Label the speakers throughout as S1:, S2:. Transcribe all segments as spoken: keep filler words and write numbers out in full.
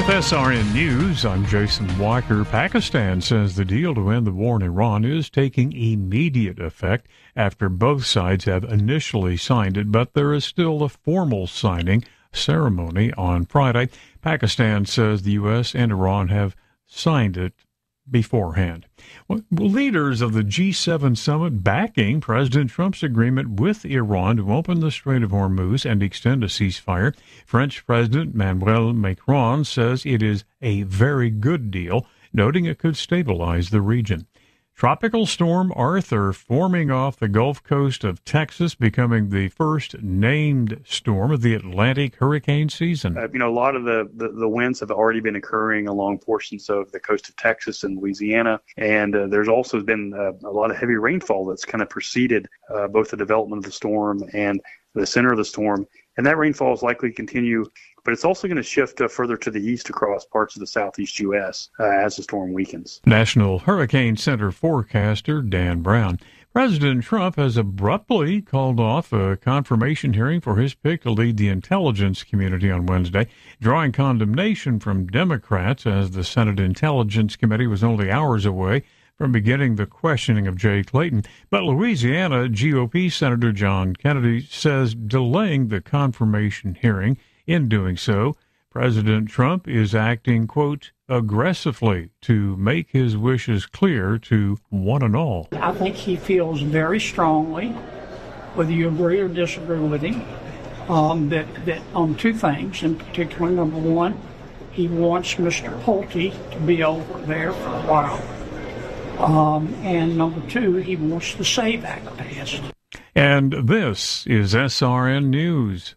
S1: With S R N News, I'm Jason Walker. Pakistan says the deal to end the war in Iran is taking immediate effect after both sides have initially signed it, but there is still a formal signing ceremony on Friday. Pakistan says the U S and Iran have signed it beforehand. Well, leaders of the G seven summit backing President Trump's agreement with Iran to open the Strait of Hormuz and extend a ceasefire. French President Emmanuel Macron says it is a very good deal, noting it could stabilize the region. Tropical Storm Arthur forming off the Gulf Coast of Texas, becoming the first named storm of the Atlantic hurricane season.
S2: Uh, you know, a lot of the, the, the winds have already been occurring along portions of the coast of Texas and Louisiana, and uh, there's also been uh, a lot of heavy rainfall that's kind of preceded uh, both the development of the storm and the center of the storm. And that rainfall is likely to continue, but it's also going to shift uh, further to the east across parts of the southeast U S uh, as the storm weakens.
S1: National Hurricane Center forecaster Dan Brown. President Trump has abruptly called off a confirmation hearing for his pick to lead the intelligence community on Wednesday, drawing condemnation from Democrats as the Senate Intelligence Committee was only hours away from beginning the questioning of Jay Clayton. But Louisiana G O P Senator John Kennedy says delaying the confirmation hearing, in doing so, President Trump is acting, quote, aggressively to make his wishes clear to one and all.
S3: I think he feels very strongly, whether you agree or disagree with him, um, that, that on two things, in particular, number one, he wants Mister Pulte to be over there for a while. Um, and number two, he wants the SAVE Act passed.
S1: And this is S R N News.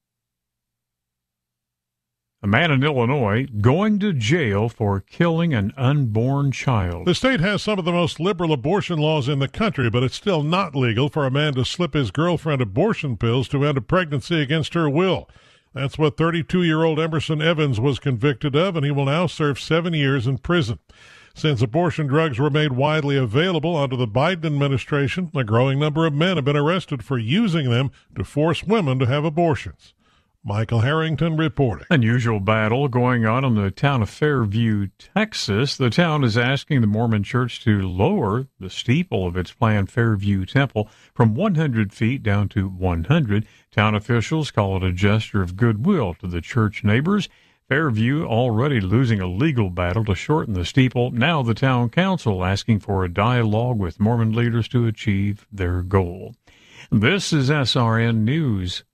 S1: A man in Illinois going to jail for killing an unborn child.
S4: The state has some of the most liberal abortion laws in the country, but it's still not legal for a man to slip his girlfriend abortion pills to end a pregnancy against her will. That's what thirty-two-year-old Emerson Evans was convicted of, and he will now serve seven years in prison. Since abortion drugs were made widely available under the Biden administration, a growing number of men have been arrested for using them to force women to have abortions. Michael Harrington reporting.
S1: Unusual battle going on in the town of Fairview, Texas. The town is asking the Mormon Church to lower the steeple of its planned Fairview Temple from one hundred feet down to one hundred. Town officials call it a gesture of goodwill to the church neighbors. Fairview already losing a legal battle to shorten the steeple. Now the town council asking for a dialogue with Mormon leaders to achieve their goal. This is S R N News.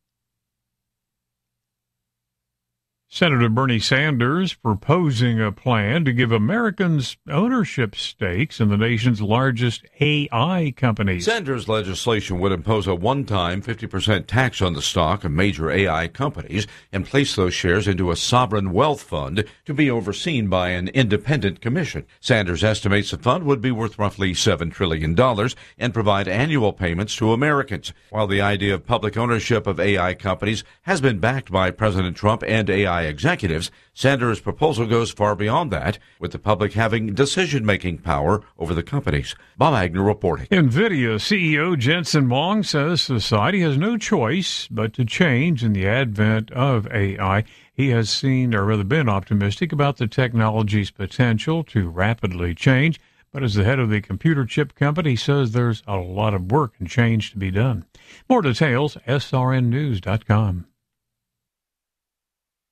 S1: Senator Bernie Sanders proposing a plan to give Americans ownership stakes in the nation's largest A I companies.
S5: Sanders' legislation would impose a one-time fifty percent tax on the stock of major A I companies and place those shares into a sovereign wealth fund to be overseen by an independent commission. Sanders estimates the fund would be worth roughly seven trillion dollars and provide annual payments to Americans. While the idea of public ownership of A I companies has been backed by President Trump and A I executives, Sanders' proposal goes far beyond that, with the public having decision-making power over the companies. Bob Agnew reporting.
S1: NVIDIA C E O Jensen Huang says society has no choice but to change in the advent of A I. He has seen, or rather been optimistic about the technology's potential to rapidly change, but as the head of the computer chip company, he says there's a lot of work and change to be done. More details, S R N news dot com.